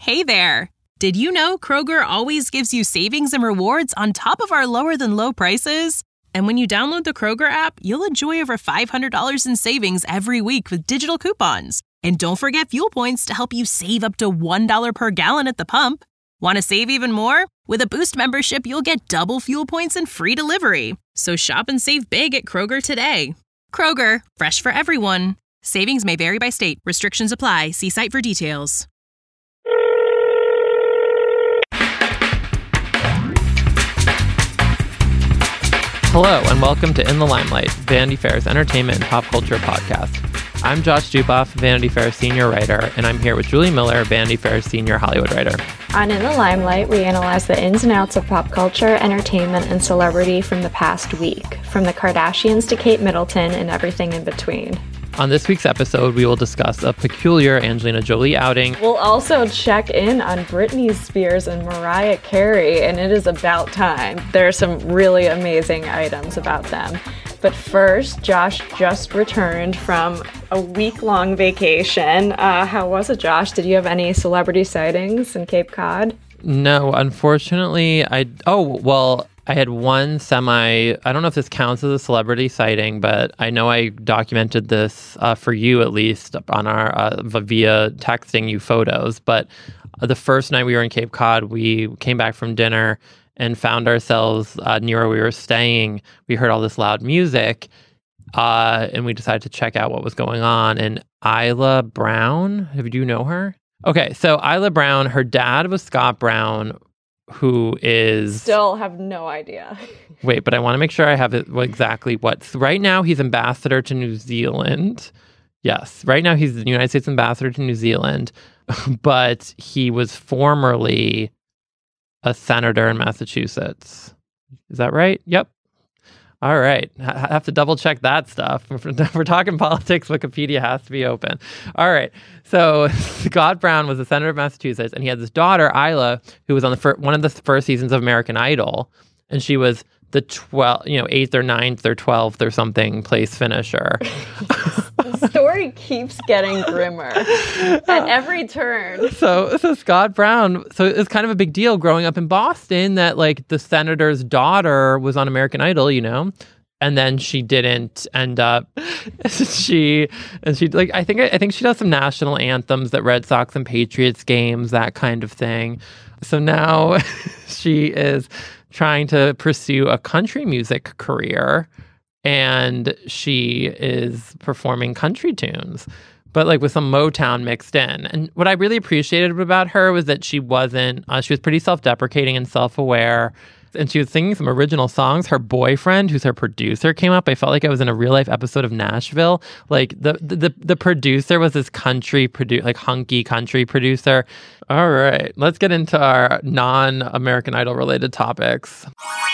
Hey there! Did you know Kroger always gives you savings and rewards on top of our lower-than-low prices? And when you download the Kroger app, you'll enjoy over $500 in savings every week with digital coupons. And don't forget fuel points to help you save up to $1 per gallon at the pump. Want to save even more? With a Boost membership, you'll get double fuel points and free delivery. So shop and save big at Kroger today. Kroger, fresh for everyone. Savings may vary by state. Restrictions apply. See site for details. Hello, and welcome to In the Limelight, Vanity Fair's entertainment and pop culture podcast. I'm Josh Duboff, Vanity Fair senior writer, and I'm here with Julie Miller, Vanity Fair senior Hollywood writer. On In the Limelight, we analyze the ins and outs of pop culture, entertainment, and celebrity from the past week, from the Kardashians to Kate Middleton and everything in between. On this week's episode, we will discuss a peculiar Angelina Jolie outing. We'll also check in on Britney Spears and Mariah Carey, and it is about time. There are some really amazing items about them. But first, Josh just returned from a week-long vacation. How was it, Josh? Did you have any celebrity sightings in Cape Cod? No, unfortunately, I had one I don't know if this counts as a celebrity sighting, but I know I documented this for you at least on our via texting you photos. But the first night we were in Cape Cod, we came back from dinner and found ourselves near where we were staying. We heard all this loud music and we decided to check out what was going on. And Isla Brown, do you know her? Okay, so Isla Brown, her dad was Scott Brown, who is... Still have no idea. Wait, but I want to make sure I have it exactly what... Right now, he's ambassador to New Zealand. Yes, right now he's the United States ambassador to New Zealand, but he was formerly a senator in Massachusetts. Is that right? Yep. All right. I have to double check that stuff. If we're talking politics, Wikipedia has to be open. All right. So Scott Brown was a senator of Massachusetts, and he had this daughter, Isla, who was on one of the first seasons of American Idol, and she was the 8th or 9th or 12th or something place finisher. The story keeps getting grimmer at every turn. So Scott Brown, so it's kind of a big deal growing up in Boston that like the senator's daughter was on American Idol, and then she didn't end up. she like I think she does some national anthems at Red Sox and Patriots games, that kind of thing. So now she is trying to pursue a country music career, and she is performing country tunes, but like with some Motown mixed in. And what I really appreciated about her was that she wasn't, she was pretty self-deprecating and self-aware, and she was singing some original songs. Her boyfriend, who's her producer, came up. I felt like I was in a real-life episode of Nashville. Like the producer was this hunky country producer. All right, let's get into our non-American Idol related topics.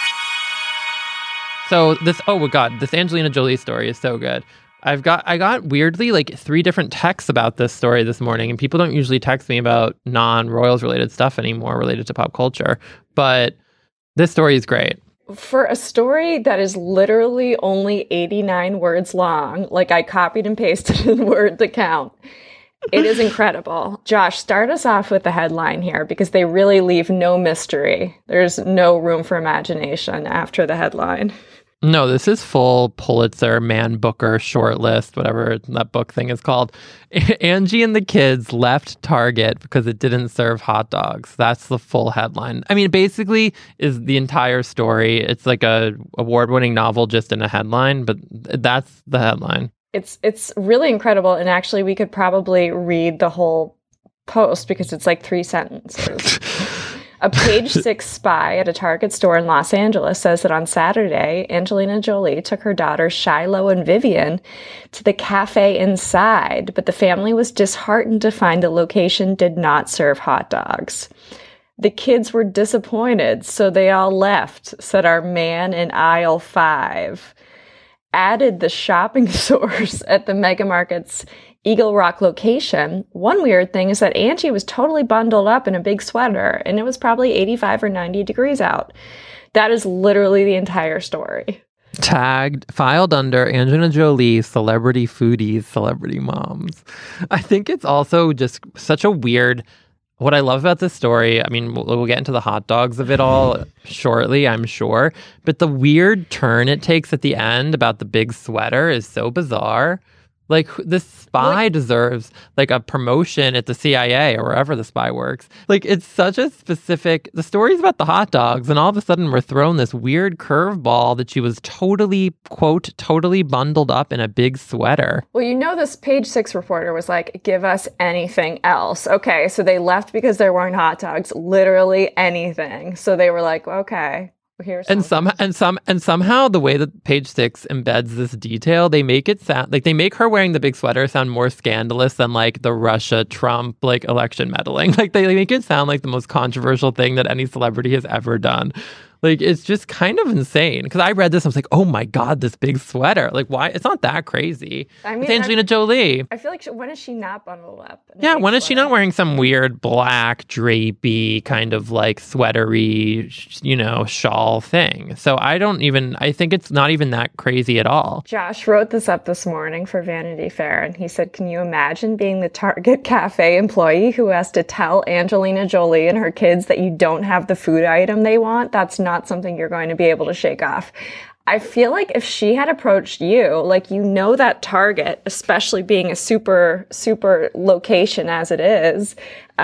So this Angelina Jolie story is so good. I got weirdly like 3 different texts about this story this morning, and people don't usually text me about non-Royals related stuff anymore related to pop culture, but this story is great. For a story that is literally only 89 words long, like I copied and pasted in Word to count, it is incredible. Josh, start us off with the headline here, because they really leave no mystery. There's no room for imagination after the headline. No, this is full Pulitzer, Man Booker shortlist, whatever that book thing is called. Angie and the kids left Target because it didn't serve hot dogs. That's the full headline. I mean, basically is the entire story. It's like a award-winning novel just in a headline, but that's the headline. It's really incredible, and actually we could probably read the whole post because it's like 3 sentences. A Page 6 spy at a Target store in Los Angeles says that on Saturday, Angelina Jolie took her daughters Shiloh and Vivian to the cafe inside, but the family was disheartened to find the location did not serve hot dogs. The kids were disappointed, so they all left, said our man in aisle 5. Added the shopping source at the Mega Market's Eagle Rock location. One weird thing is that Angie was totally bundled up in a big sweater, and it was probably 85 or 90 degrees out. That is literally the entire story. Filed under Angelina Jolie, celebrity foodies, celebrity moms. I think it's also just such a weird What I love about this story, I mean, we'll get into the hot dogs of it all shortly, I'm sure. But the weird turn it takes at the end about the big sweater is so bizarre. Like, this spy deserves like a promotion at the CIA or wherever the spy works. Like, it's such a specific, the story's about the hot dogs, and all of a sudden we're thrown this weird curveball that she was totally, quote, totally bundled up in a big sweater. Well, you know, this Page Six reporter was like, give us anything else. Okay, so they left because they're wearing hot dogs, literally anything. So they were like, okay. And somehow the way that Page Six embeds this detail, they make it sound like they make her wearing the big sweater sound more scandalous than like the Russia Trump like election meddling. Like they make it sound like the most controversial thing that any celebrity has ever done. Like, it's just kind of insane. Because I read this, I was like, oh my God, this big sweater. Like, why? It's not that crazy. I mean, it's Angelina Jolie. I feel like, when is she not bundled up? Yeah, when is she not wearing some weird black, drapey, kind of like sweatery, shawl thing? So I think it's not even that crazy at all. Josh wrote this up this morning for Vanity Fair, and he said, can you imagine being the Target Cafe employee who has to tell Angelina Jolie and her kids that you don't have the food item they want? That's not something you're going to be able to shake off. I feel like if she had approached you, like, that Target, especially being a super, super location as it is,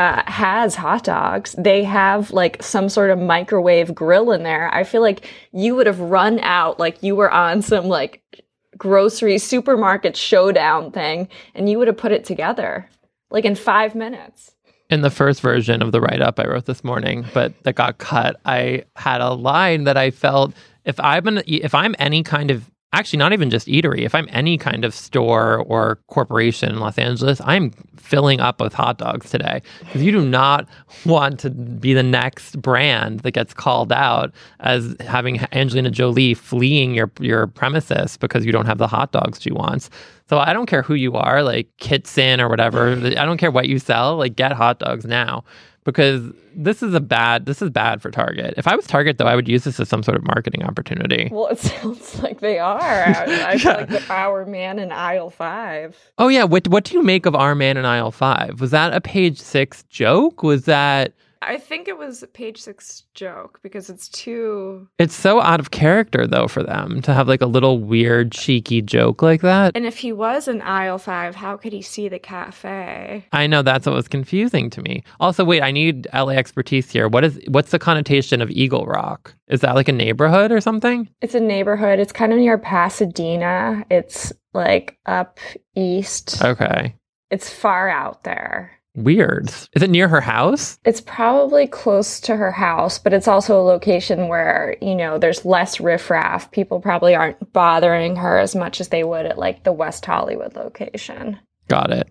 has hot dogs. They have like some sort of microwave grill in there. I feel like you would have run out like you were on some like grocery supermarket showdown thing, and you would have put it together like in 5 minutes. In the first version of the write-up I wrote this morning, but that got cut, I had a line that I felt if I'm any kind of, actually not even just eatery, if I'm any kind of store or corporation in Los Angeles, I'm filling up with hot dogs today. Because you do not want to be the next brand that gets called out as having Angelina Jolie fleeing your premises because you don't have the hot dogs she wants. So I don't care who you are, like Kitson or whatever. I don't care what you sell. Like, get hot dogs now, because this is bad for Target. If I was Target, though, I would use this as some sort of marketing opportunity. Well, it sounds like they are. I feel like our man in aisle 5. Oh yeah, what do you make of our man in aisle 5? Was that a Page Six joke? Was that? I think it was a Page Six joke because it's so out of character, though, for them to have like a little weird, cheeky joke like that. And if he was in aisle 5, how could he see the cafe? I know, that's what was confusing to me. Also, wait, I need LA expertise here. What's the connotation of Eagle Rock? Is that like a neighborhood or something? It's a neighborhood. It's kind of near Pasadena. It's like up east. Okay. It's far out there. Weird. Is it near her house? It's probably close to her house, but it's also a location where, there's less riffraff. People probably aren't bothering her as much as they would at like the West Hollywood location. Got it.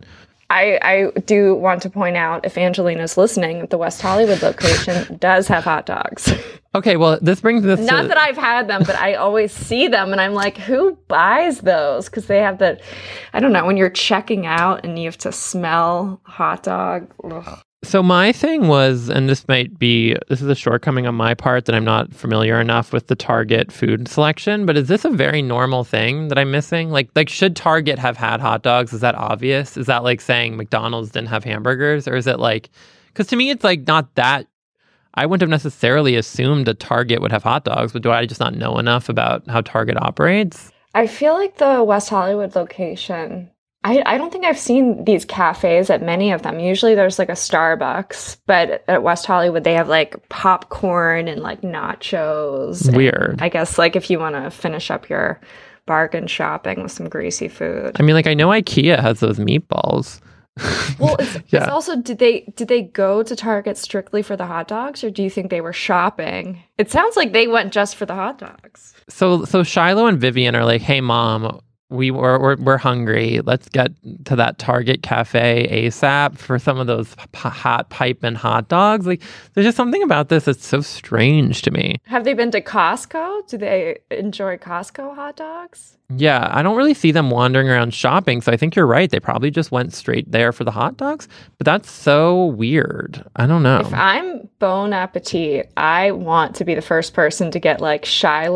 I do want to point out, if Angelina's listening, that the West Hollywood location does have hot dogs. Okay, well, this brings this Not that I've had them, but I always see them, and I'm like, who buys those? Because they have I don't know, when you're checking out and you have to smell hot dog. Ugh. So my thing was, and this is a shortcoming on my part that I'm not familiar enough with the Target food selection, but is this a very normal thing that I'm missing? Like should Target have had hot dogs? Is that obvious? Is that like saying McDonald's didn't have hamburgers? Or is it like, because to me, it's like not that, I wouldn't have necessarily assumed that Target would have hot dogs, but do I just not know enough about how Target operates? I feel like the West Hollywood location, I don't think I've seen these cafes at many of them. Usually there's like a Starbucks, but at West Hollywood they have like popcorn and like nachos. Weird. I guess like if you want to finish up your bargain shopping with some greasy food. I mean, like I know IKEA has those meatballs. Well, it's also, did they go to Target strictly for the hot dogs, or do you think they were shopping? It sounds like they went just for the hot dogs. So Shiloh and Vivian are like, hey mom, we're hungry. Let's get to that Target cafe ASAP for some of those hot piping hot dogs. Like, there's just something about this that's so strange to me. Have they been to Costco? Do they enjoy Costco hot dogs? Yeah, I don't really see them wandering around shopping. So I think you're right. They probably just went straight there for the hot dogs. But that's so weird. I don't know. If I'm Bon Appetit, I want to be the first person to get like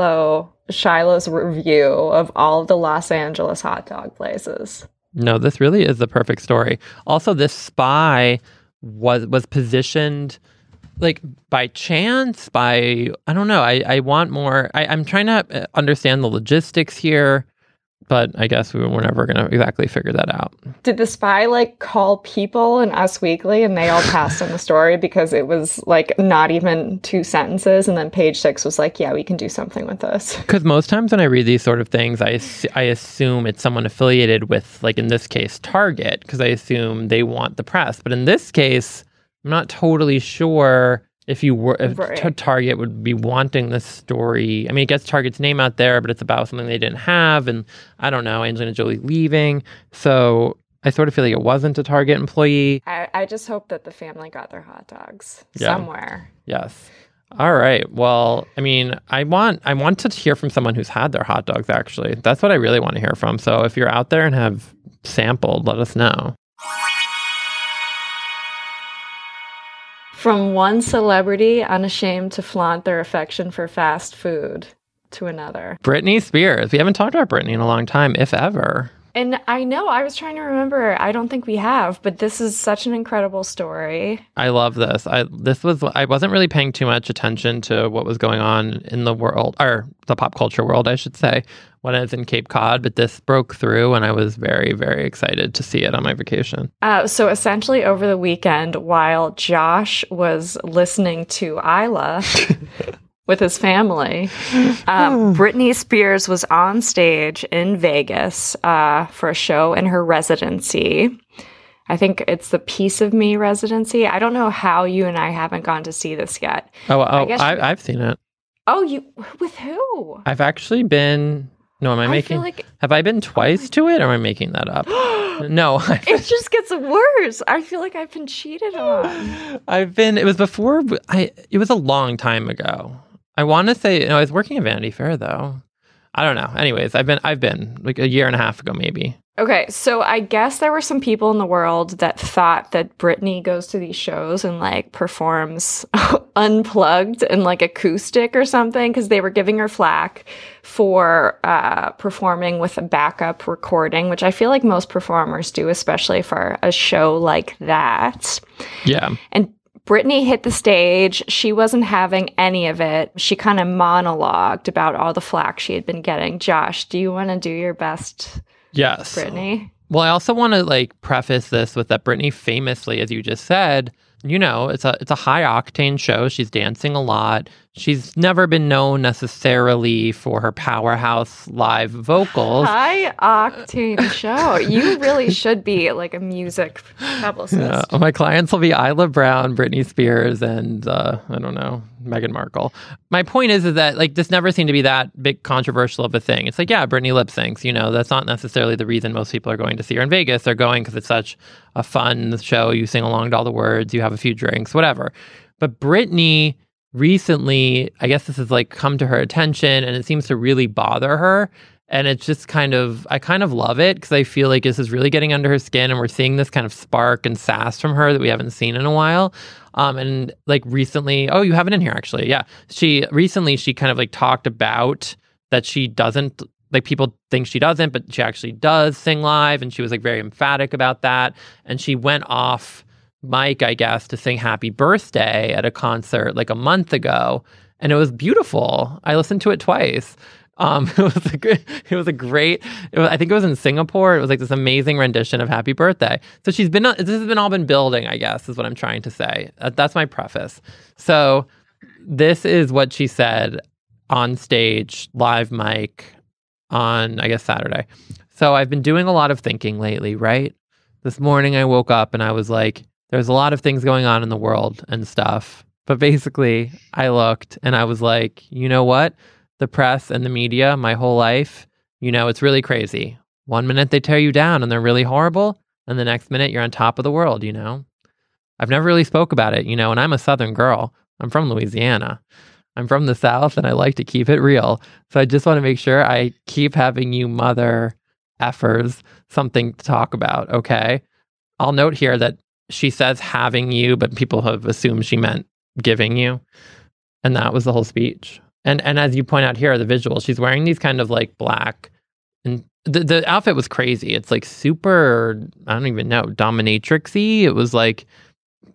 Shiloh's review of all of the Los Angeles hot dog places. No, this really is the perfect story. Also, this spy was positioned like by chance, I don't know. I want more. I'm trying to understand the logistics here, but I guess we're never going to exactly figure that out. Did the spy like call People and Us Weekly and they all passed on the story because it was like not even 2 sentences, and then Page Six was like, yeah, we can do something with this? Because most times when I read these sort of things, I assume it's someone affiliated with, like in this case, Target, because I assume they want the press. But in this case, I'm not totally sure if Target would be wanting this story. I mean, it gets Target's name out there, but it's about something they didn't have. And I don't know, Angelina Jolie leaving. So I sort of feel like it wasn't a Target employee. I just hope that the family got their hot dogs somewhere. Yes. All right. Well, I mean, I want to hear from someone who's had their hot dogs, actually. That's what I really want to hear from. So if you're out there and have sampled, let us know. From one celebrity unashamed to flaunt their affection for fast food to another. Britney Spears. We haven't talked about Britney in a long time, if ever. And I know, I was trying to remember. I don't think we have, but this is such an incredible story. I love this. I wasn't really paying too much attention to what was going on in the world, or the pop culture world, I should say, when I was in Cape Cod, but this broke through and I was very, very excited to see it on my vacation. So essentially over the weekend, while Josh was listening to Isla with his family, Britney Spears was on stage in Vegas for a show in her residency. I think it's the Piece of Me residency. I don't know how you and I haven't gone to see this yet. I've seen it. Oh, you with who? I've actually been. No, have I been twice to it, or am I making that up? No. It just gets worse. I feel like I've been cheated on. It was a long time ago. I want to say, I was working at Vanity Fair though. I don't know. Anyways, I've been like a year and a half ago, maybe. Okay, so I guess there were some people in the world that thought that Britney goes to these shows and like performs unplugged and like acoustic or something, because they were giving her flack for performing with a backup recording, which I feel like most performers do, especially for a show like that. Yeah. And Britney hit the stage. She wasn't having any of it. She kind of monologued about all the flack she had been getting. Josh, do you want to do your best? Yes. Britney? Well, I also want to like preface this with that Britney famously, as you just said, it's a high octane show. She's dancing a lot. She's never been known necessarily for her powerhouse live vocals. High octane show. You really should be like a music publicist. Yeah. My clients will be Isla Brown, Britney Spears, and I don't know, Meghan Markle. My point is that like this never seemed to be that big controversial of a thing. It's like, yeah, Britney lip syncs. That's not necessarily the reason most people are going to see her in Vegas. They're going because it's such a fun show. You sing along to all the words. You have a few drinks, whatever. But Britney recently, I guess this has like come to her attention, and it seems to really bother her. And it's just I kind of love it, because I feel like this is really getting under her skin, and we're seeing this kind of spark and sass from her that we haven't seen in a while. And like recently, you have it in here actually. Yeah. She kind of like talked about that she doesn't, like people think she doesn't, but she actually does sing live. And she was like very emphatic about that. And she went off mic, I guess, to sing Happy Birthday at a concert like a month ago. And it was beautiful. I listened to it twice. I think it was in Singapore. It was like this amazing rendition of Happy Birthday. So this has all been building, I guess, is what I'm trying to say. That's my preface. So this is what she said on stage, live mic on, I guess, Saturday. So I've been doing a lot of thinking lately, right? This morning I woke up and I was like, there's a lot of things going on in the world and stuff. But basically, I looked and I was like, you know what? The press and the media, my whole life, it's really crazy. 1 minute they tear you down and they're really horrible, and the next minute you're on top of the world, I've never really spoke about it, and I'm a Southern girl. I'm from Louisiana. I'm from the South, and I like to keep it real. So I just want to make sure I keep having you mother effers something to talk about, okay? I'll note here that she says having you, but people have assumed she meant giving you. And that was the whole speech. And as you point out here, the visuals, she's wearing these kind of like black, and the outfit was crazy. It's like super, I don't even know, dominatrix-y. It was like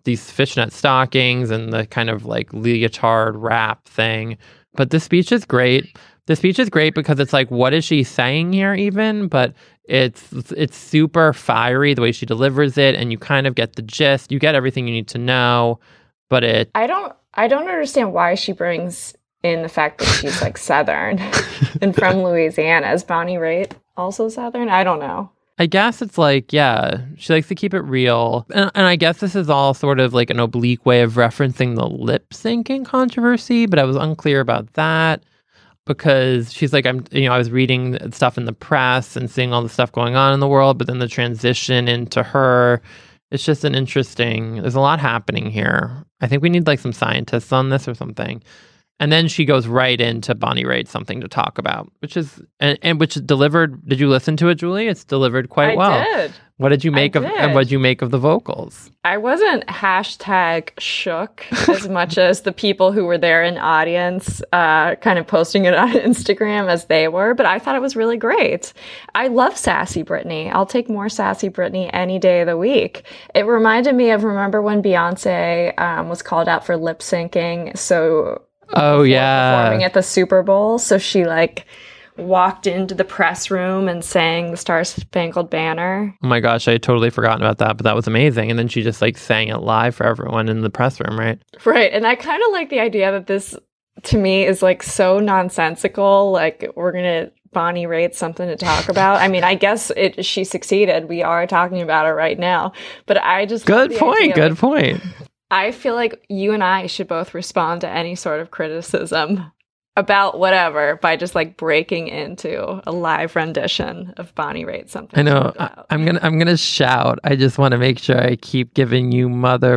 these fishnet stockings and the kind of like leotard wrap thing. But the speech is great. The speech is great because it's like, what is she saying here even? But it's super fiery the way she delivers it, and you kind of get the gist. You get everything you need to know, but I don't understand why she brings in the fact that she's like Southern and from Louisiana. Is Bonnie Raitt also Southern? I don't know. I guess it's like, yeah, she likes to keep it real. And I guess this is all sort of like an oblique way of referencing the lip syncing controversy, but I was unclear about that because she's like, I was reading stuff in the press and seeing all the stuff going on in the world, but then the transition into her, it's just there's a lot happening here. I think we need like some scientists on this or something. And then she goes right into Bonnie Raitt, something to talk about, which is, and which delivered, did you listen to it, Julie? It's delivered quite well. I did. What did you make and what did you make of the vocals? I wasn't #shook as much as the people who were there in audience kind of posting it on Instagram as they were, but I thought it was really great. I love Sassy Britney. I'll take more Sassy Britney any day of the week. It reminded me of, remember when Beyonce was called out for lip syncing? So performing at the Super Bowl. So she like walked into the press room and sang the Star Spangled Banner. Oh my gosh, I had totally forgotten about that, but that was amazing. And then she just like sang it live for everyone in the press room, right? Right. And I kind of like the idea that this, to me, is like so nonsensical. Like, we're going to Bonnie Raitt something to talk about. I mean, I guess she succeeded. We are talking about it right now. But I just Good point. I feel like you and I should both respond to any sort of criticism about whatever by just like breaking into a live rendition of Bonnie Raitt something. I know. I'm gonna shout. I just want to make sure I keep giving you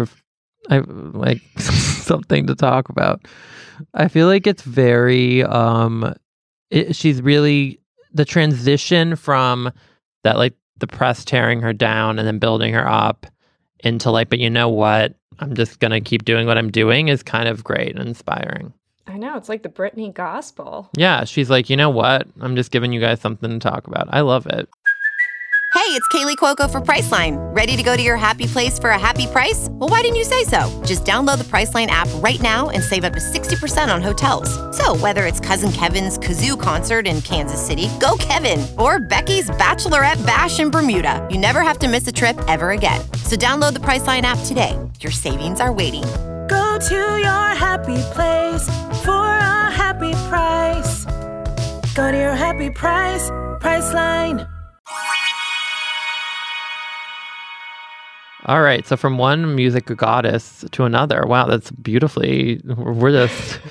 something to talk about. I feel like it's very she's really the transition from that, like the press tearing her down and then building her up into like, but you know what? I'm just going to keep doing what I'm doing is kind of great and inspiring. I know. It's like the Britney gospel. Yeah. She's like, you know what? I'm just giving you guys something to talk about. I love it. Hey, it's Kaylee Cuoco for Priceline. Ready to go to your happy place for a happy price? Well, why didn't you say so? Just download the Priceline app right now and save up to 60% on hotels. So whether it's Cousin Kevin's Kazoo Concert in Kansas City, go Kevin, or Becky's Bachelorette Bash in Bermuda, you never have to miss a trip ever again. So download the Priceline app today. Your savings are waiting. Go to your happy place for a happy price. Go to your happy price, Priceline. All right, so from one music goddess to another. Wow, that's beautifully. We're just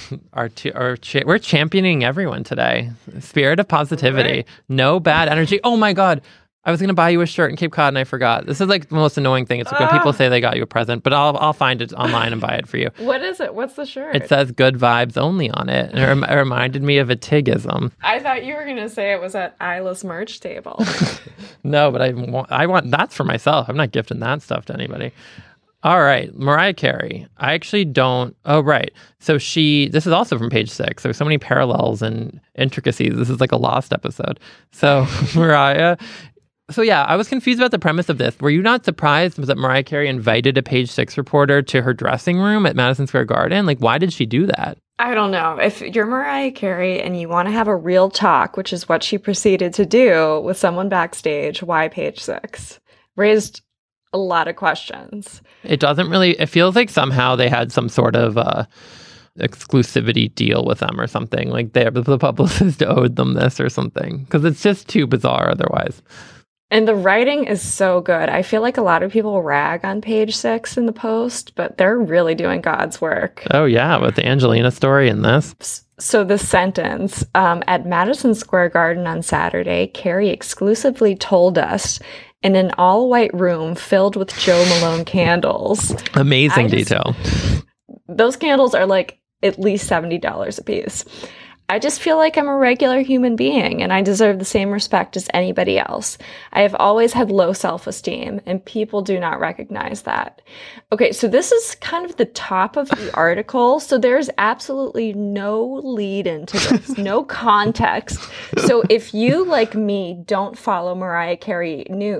we're championing everyone today. Spirit of positivity, right. No bad energy. Oh my God, I was gonna buy you a shirt in Cape Cod and I forgot. This is like the most annoying thing. It's like when people say they got you a present, but I'll find it online and buy it for you. What is it? What's the shirt? It says "Good Vibes Only" on it, and it reminded me of a Tigism. I thought you were gonna say it was at Isla's merch table. No, but I want that's for myself. I'm not gifting that stuff to anybody. All right, Mariah Carey. I actually don't. Oh, right. So this is also from Page Six. There's so many parallels and intricacies. This is like a Lost episode. So Mariah. So yeah, I was confused about the premise of this. Were you not surprised that Mariah Carey invited a Page Six reporter to her dressing room at Madison Square Garden? Like, why did she do that? I don't know. If you're Mariah Carey and you want to have a real talk, which is what she proceeded to do with someone backstage, why Page Six? Raised a lot of questions. It feels like somehow they had some sort of exclusivity deal with them or something. Like the publicist owed them this or something, because it's just too bizarre otherwise. And the writing is so good. I feel like a lot of people rag on Page Six in the Post, but they're really doing God's work. Oh, yeah, with the Angelina story in this. So the sentence, at Madison Square Garden on Saturday, Carey exclusively told us in an all-white room filled with Jo Malone candles. Amazing detail. Those candles are like at least $70 a piece. I just feel like I'm a regular human being and I deserve the same respect as anybody else. I have always had low self-esteem and people do not recognize that. Okay, so this is kind of the top of the article. So there's absolutely no lead into this, no context. So if you, like me, don't follow Mariah Carey news,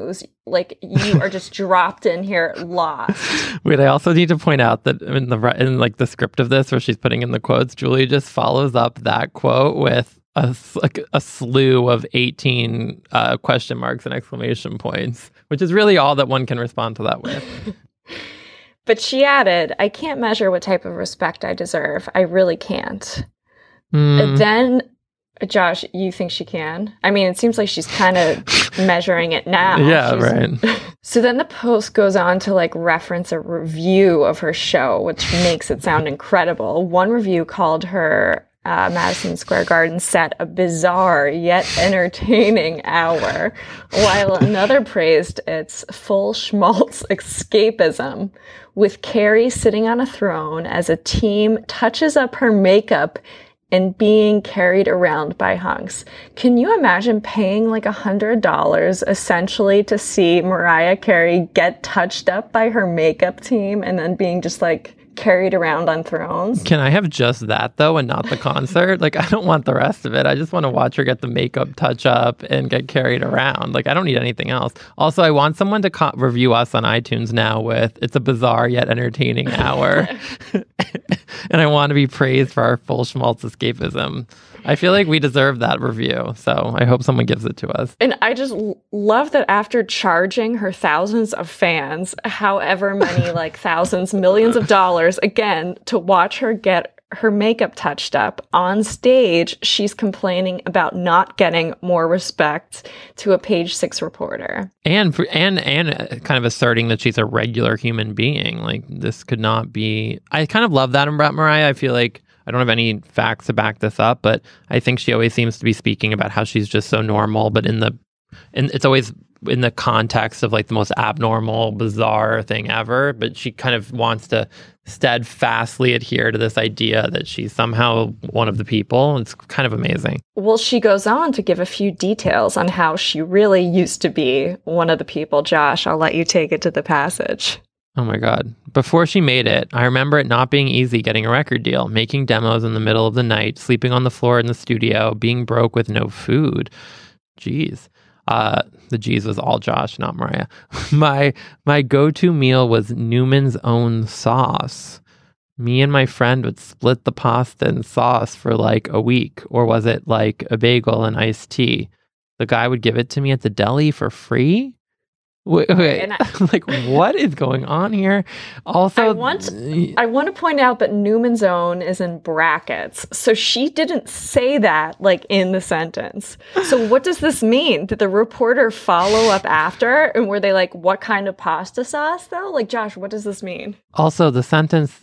like you are just dropped in here lost. Wait, I also need to point out that in like the script of this, where she's putting in the quotes, Julia just follows up that quote with a slew of 18 question marks and exclamation points, which is really all that one can respond to that with. But she added, I can't measure what type of respect I deserve. I really can't. And then, Josh, you think she can? I mean, it seems like she's kind of measuring it now. Yeah, right. So then the post goes on to like reference a review of her show, which makes it sound incredible. One review called her Madison Square Garden set a bizarre yet entertaining hour, while another praised its full schmaltz escapism, with Carrie sitting on a throne as a team touches up her makeup and being carried around by hunks. Can you imagine paying like $100 essentially to see Mariah Carey get touched up by her makeup team and then being just like carried around on thrones? Can I have just that though and not the concert? Like, I don't want the rest of it. I just want to watch her get the makeup touch up and get carried around. Like, I don't need anything else. Also, I want someone to review us on iTunes now with "It's a bizarre yet entertaining hour." And I want to be praised for our full schmaltz escapism. I feel like we deserve that review, so I hope someone gives it to us. And I just love that after charging her thousands of fans, however many, like thousands, millions of dollars, again, to watch her get her makeup touched up on stage, she's complaining about not getting more respect to a Page Six reporter. And kind of asserting that she's a regular human being. Like, this could not be... I kind of love that about Mariah. I feel like I don't have any facts to back this up, but I think she always seems to be speaking about how she's just so normal, but it's always in the context of like the most abnormal, bizarre thing ever. But she kind of wants to steadfastly adhere to this idea that she's somehow one of the people. It's kind of amazing. Well, she goes on to give a few details on how she really used to be one of the people. Josh, I'll let you take it to the passage. Oh my God. Before she made it, I remember it not being easy getting a record deal, making demos in the middle of the night, sleeping on the floor in the studio, being broke with no food. Jeez. The G's was all Josh, not Mariah. My go-to meal was Newman's Own sauce. Me and my friend would split the pasta and sauce for like a week, or was it like a bagel and iced tea? The guy would give it to me at the deli for free? Wait. Like, what is going on here? Also, I want to point out that Newman's Own is in brackets. So she didn't say that, like, in the sentence. So what does this mean? Did the reporter follow up after? And were they like, what kind of pasta sauce, though? Like, Josh, what does this mean? Also, the sentence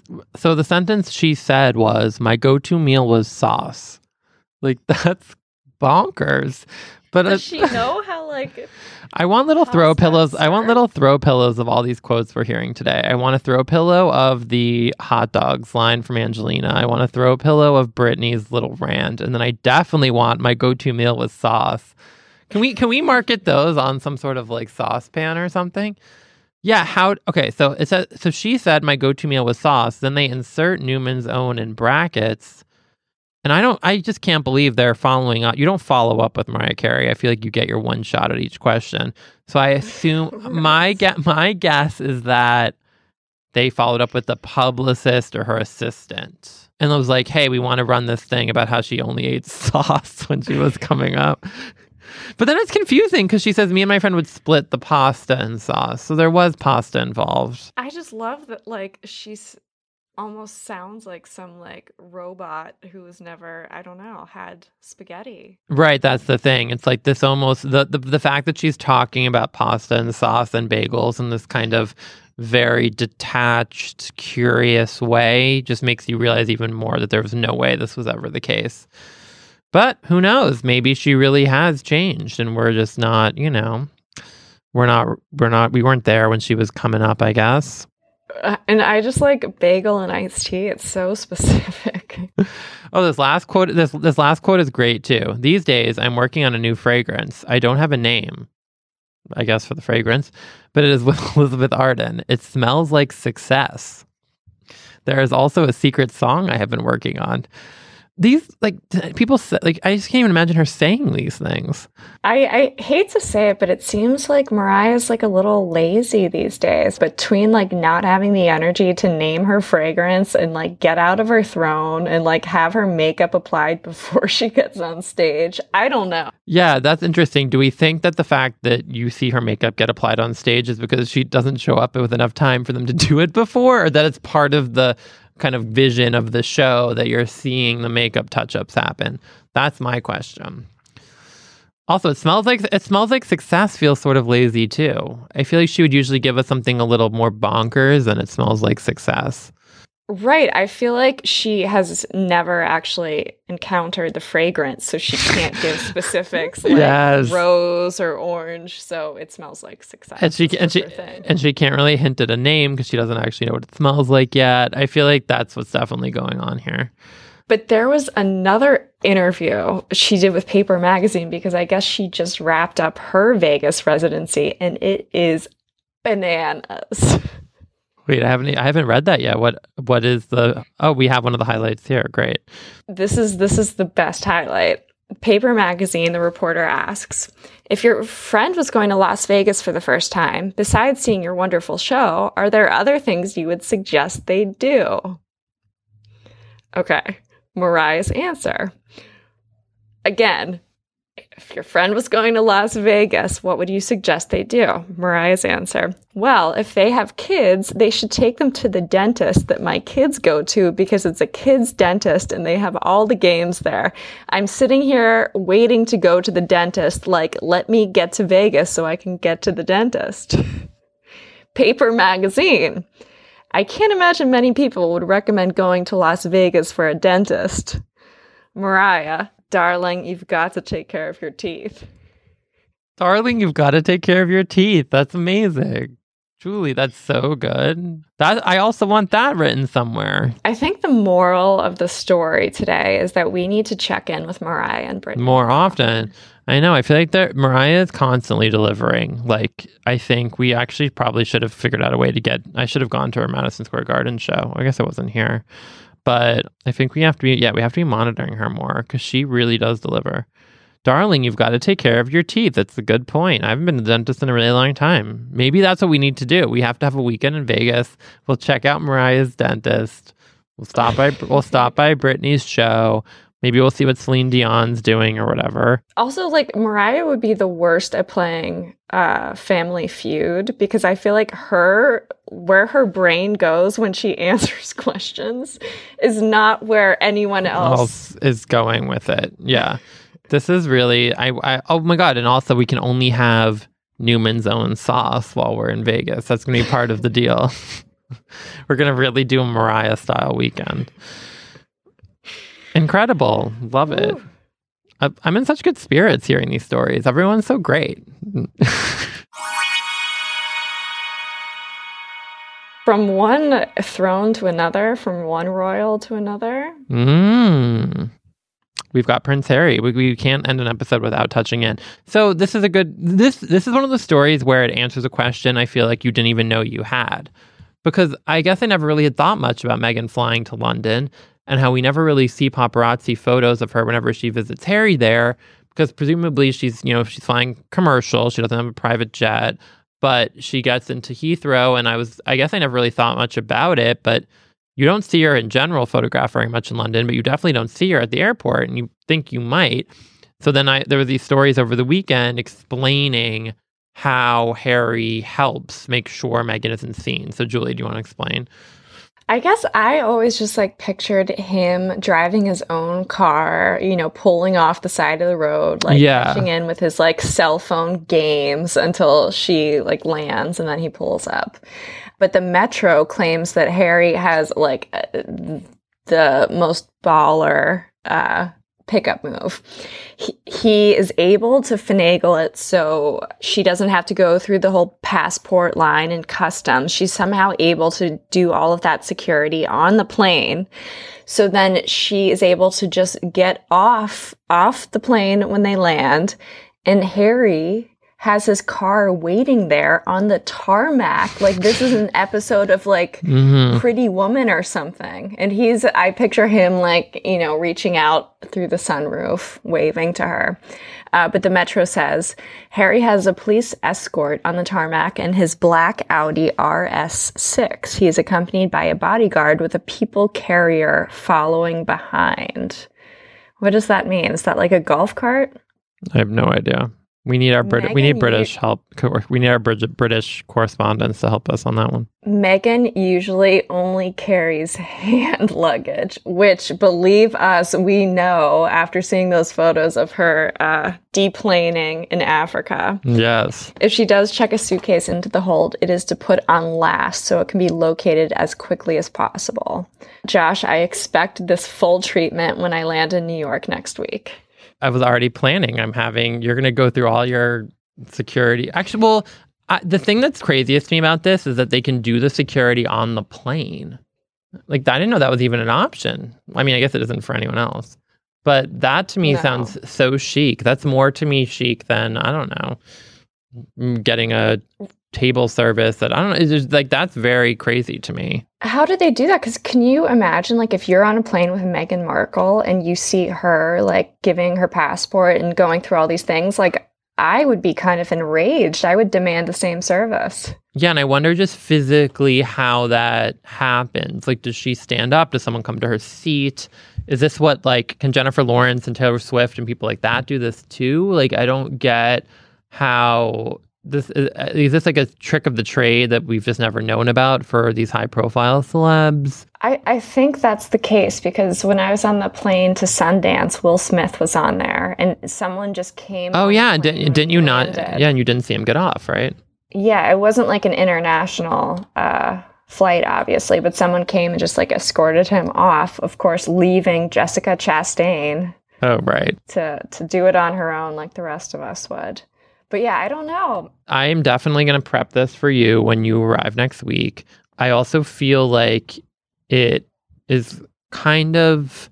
she said was, my go-to meal was sauce. Like, that's bonkers. But does she know how, like... I want little throw pillows. I want little throw pillows of all these quotes we're hearing today. I want a throw pillow of the hot dogs line from Angelina. I want a throw pillow of Britney's little rant. And then I definitely want my go-to meal with sauce. Can we market those on some sort of like saucepan or something? Yeah, okay, so she said my go-to meal was sauce. Then they insert Newman's Own in brackets. And I just can't believe they're following up. You don't follow up with Mariah Carey. I feel like you get your one shot at each question. So I assume my guess is that they followed up with the publicist or her assistant. And it was like, hey, we want to run this thing about how she only ate sauce when she was coming up. But then it's confusing because she says me and my friend would split the pasta and sauce. So there was pasta involved. I just love that, like, she's... almost sounds like some like robot who has never, I don't know, had spaghetti. Right, that's the thing. It's like this almost the fact that she's talking about pasta and sauce and bagels in this kind of very detached, curious way just makes you realize even more that there was no way this was ever the case. But who knows? Maybe she really has changed and we're just not, we weren't there when she was coming up, I guess. And I just like bagel and iced tea. It's so specific. Oh, this last quote is great too. These days, I'm working on a new fragrance. I don't have a name, I guess, for the fragrance, but it is with Elizabeth Arden. It smells like success. There is also a secret song I have been working on. these like people say, like I just can't even imagine her saying these things. I hate to say it, but it seems like Mariah's like a little lazy these days, between like not having the energy to name her fragrance and like get out of her throne and like have her makeup applied before she gets on stage. I don't know. Yeah, that's interesting. Do we think that the fact that you see her makeup get applied on stage is because she doesn't show up with enough time for them to do it before, or that it's part of the kind of vision of the show that you're seeing the makeup touch-ups happen? That's my question. Also, it smells like Success feels sort of lazy too. I feel like she would usually give us something a little more bonkers, and it smells like Success. Right. I feel like she has never actually encountered the fragrance, so she can't give specifics like Yes. rose or orange. So it smells like Success. And she can't really hint at a name because she doesn't actually know what it smells like yet. I feel like that's what's definitely going on here. But there was another interview she did with Paper Magazine, because I guess she just wrapped up her Vegas residency, and it is bananas. Wait, I haven't read that yet. What is the? Oh, we have one of the highlights here. Great. This is the best highlight. Paper Magazine, the reporter asks, if your friend was going to Las Vegas for the first time, besides seeing your wonderful show, are there other things you would suggest they do? Okay, Mariah's answer. Again, if your friend was going to Las Vegas, what would you suggest they do? Mariah's answer. Well, if they have kids, they should take them to the dentist that my kids go to, because it's a kids' dentist and they have all the games there. I'm sitting here waiting to go to the dentist, like, let me get to Vegas so I can get to the dentist. Paper Magazine. I can't imagine many people would recommend going to Las Vegas for a dentist. Mariah. Darling, you've got to take care of your teeth. Darling, you've got to take care of your teeth. That's amazing. Julie, that's so good. I also want that written somewhere. I think the moral of the story today is that we need to check in with Mariah and Brittany more often. I know. I feel like Mariah is constantly delivering. Like, I think we actually probably should have figured out a way to I should have gone to her Madison Square Garden show. I guess I wasn't here. But I think we have to be monitoring her more, because she really does deliver. Darling, you've got to take care of your teeth. That's a good point. I haven't been to the dentist in a really long time. Maybe that's what we need to do. We have to have a weekend in Vegas. We'll check out Mariah's dentist. We'll stop by Britney's show. Maybe we'll see what Celine Dion's doing or whatever. Also, like, Mariah would be the worst at playing Family Feud, because I feel like where her brain goes when she answers questions is not where anyone else is going with it. Yeah. This is really, oh my God. And also we can only have Newman's Own sauce while we're in Vegas. That's going to be part of the deal. We're going to really do a Mariah style weekend. Incredible. Love it. I'm in such good spirits hearing these stories. Everyone's so great. From one throne to another, from one royal to another. We've got Prince Harry. We can't end an episode without touching in. So this is this is one of the stories where it answers a question I feel like you didn't even know you had. Because I guess I never really had thought much about Meghan flying to London, and how we never really see paparazzi photos of her whenever she visits Harry there, because presumably she's flying commercial. She doesn't have a private jet, but she gets into Heathrow, and I guess I never really thought much about it, but you don't see her in general photographed very much in London, but you definitely don't see her at the airport, and you think you might. So then there were these stories over the weekend explaining how Harry helps make sure Meghan isn't seen. So Julie, do you want to explain? I guess I always just pictured him driving his own car, pulling off the side of the road, catching in with his cell phone games until she lands, and then he pulls up. But the Metro claims that Harry has the most baller pickup move. He is able to finagle it so she doesn't have to go through the whole passport line and customs. She's somehow able to do all of that security on the plane. So then she is able to just get off the plane when they land. And Harry has his car waiting there on the tarmac. Like, this is an episode of like Pretty Woman or something. And I picture him like, you know, reaching out through the sunroof, waving to her. But the Metro says Harry has a police escort on the tarmac in his black Audi RS6. He is accompanied by a bodyguard with a people carrier following behind. What does that mean? Is that like a golf cart? I have no idea. We need our British help. We need our British correspondents to help us on that one. Meghan usually only carries hand luggage, which, believe us, we know after seeing those photos of her deplaning in Africa. Yes. If she does check a suitcase into the hold, it is to put on last so it can be located as quickly as possible. Josh, I expect this full treatment when I land in New York next week. I was already planning. You're going to go through all your security. Actually, well, the thing that's craziest to me about this is that they can do the security on the plane. Like, I didn't know that was even an option. I mean, I guess it isn't for anyone else. But that to me sounds so chic. That's more to me chic than, I don't know, getting a table service that, I don't know, it's just like, that's very crazy to me. How did they do that? Because can you imagine, like, if you're on a plane with Meghan Markle and you see her, like, giving her passport and going through all these things, like, I would be kind of enraged. I would demand the same service. Yeah, and I wonder just physically how that happens. Like, does she stand up? Does someone come to her seat? Is this what, like, can Jennifer Lawrence and Taylor Swift and people like that do this too? Like, I don't get how... Is this like a trick of the trade that we've just never known about for these high-profile celebs? I think that's the case, because when I was on the plane to Sundance, Will Smith was on there, and someone just came. Oh yeah, didn't you not? Yeah, and you didn't see him get off, right? Yeah, it wasn't like an international flight, obviously, but someone came and just like escorted him off. Of course, leaving Jessica Chastain. Oh right. To do it on her own, like the rest of us would. But yeah, I don't know. I am definitely going to prep this for you when you arrive next week. I also feel like it is kind of,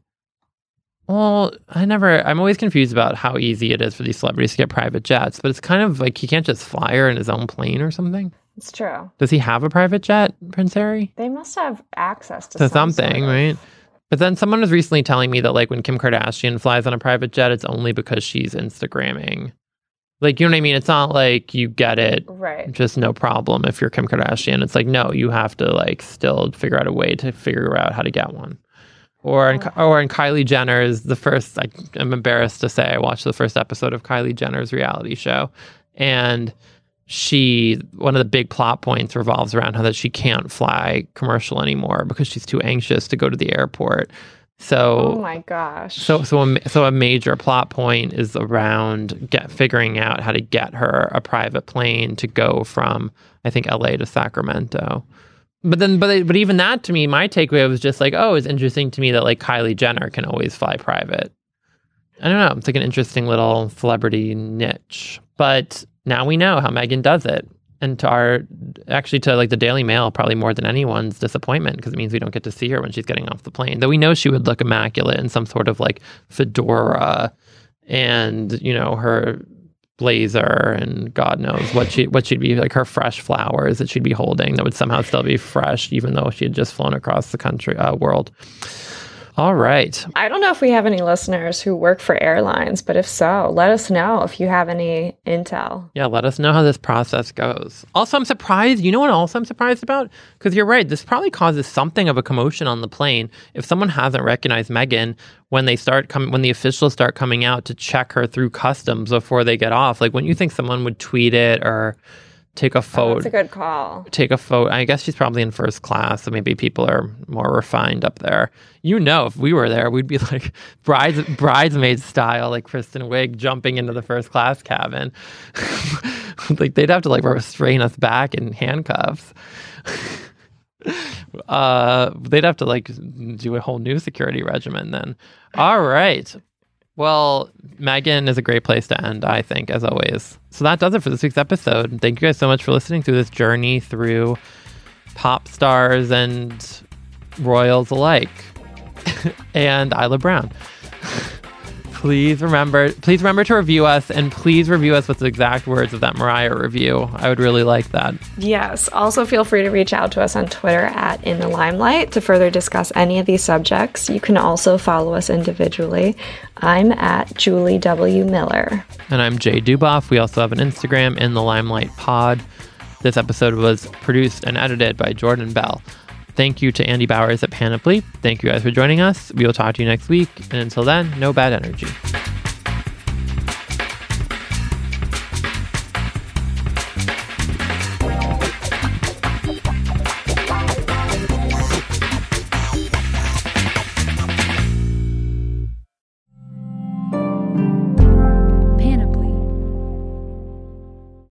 well, I'm always confused about how easy it is for these celebrities to get private jets, but it's kind of like he can't just fly her in his own plane or something. It's true. Does he have a private jet, Prince Harry? They must have access to something, sort of. Right? But then someone was recently telling me that, like, when Kim Kardashian flies on a private jet, it's only because she's Instagramming. Like, you know what I mean? It's not like you get it just no problem if you're Kim Kardashian. It's like, no, you have to, like, still figure out a way to figure out how to get one. Or in Kylie Jenner's, I'm embarrassed to say, I watched the first episode of Kylie Jenner's reality show. And one of the big plot points revolves around how that she can't fly commercial anymore because she's too anxious to go to the airport. So, oh my gosh. So a major plot point is around figuring out how to get her a private plane to go from, I think, LA to Sacramento. But even that, to me, my takeaway was just like, oh, it's interesting to me that, like, Kylie Jenner can always fly private. I don't know. It's like an interesting little celebrity niche. But now we know how Meghan does it. And to like the Daily Mail, probably more than anyone's disappointment, because it means we don't get to see her when she's getting off the plane. Though we know she would look immaculate in some sort of like fedora and, you know, her blazer and God knows what she'd be, like her fresh flowers that she'd be holding that would somehow still be fresh, even though she had just flown across the world. All right. I don't know if we have any listeners who work for airlines, but if so, let us know if you have any intel. Yeah, let us know how this process goes. Also, I'm surprised. You know what else I'm surprised about? Because you're right. This probably causes something of a commotion on the plane. If someone hasn't recognized Meghan when the officials start coming out to check her through customs before they get off, like, wouldn't you think someone would tweet it or take a photo? That's a good call. Take a photo. I guess she's probably in first class, so maybe people are more refined up there. You know, if we were there, we'd be like bridesmaid style, like Kristen Wiig jumping into the first class cabin. Like, they'd have to, like, restrain us back in handcuffs. They'd have to, like, do a whole new security regimen then. All right. Well, Meghan is a great place to end, I think, as always. So that does it for this week's episode. Thank you guys so much for listening through this journey through pop stars and royals alike. And Isla Brown. Please remember to review us, and please review us with the exact words of that Mariah review. I would really like that. Yes. Also, feel free to reach out to us on Twitter at In the Limelight to further discuss any of these subjects. You can also follow us individually. I'm at Julie W. Miller. And I'm Jay Duboff. We also have an Instagram, In the Limelight Pod. This episode was produced and edited by Jordan Bell. Thank you to Andy Bowers at Panoply. Thank you guys for joining us. We will talk to you next week. And until then, no bad energy.